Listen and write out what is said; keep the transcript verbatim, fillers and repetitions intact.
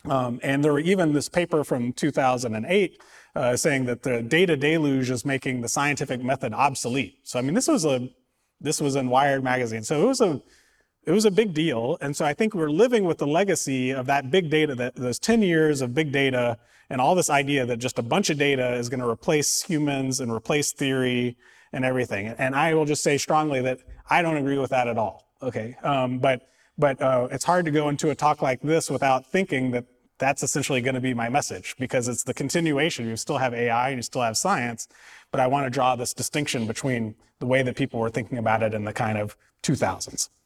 Um, and there were even this paper from two thousand eight uh, saying that the data deluge is making the scientific method obsolete. So I mean, this was a this was in Wired magazine. So it was a it was a big deal. And so I think we're living with the legacy of that big data, that those ten years of big data and all this idea that just a bunch of data is going to replace humans and replace theory and everything. And I will just say strongly that I don't agree with that at all. Okay, um, but but uh, it's hard to go into a talk like this without thinking that that's essentially going to be my message, because it's the continuation. You still have A I and you still have science, but I want to draw this distinction between the way that people were thinking about it in the kind of two thousands.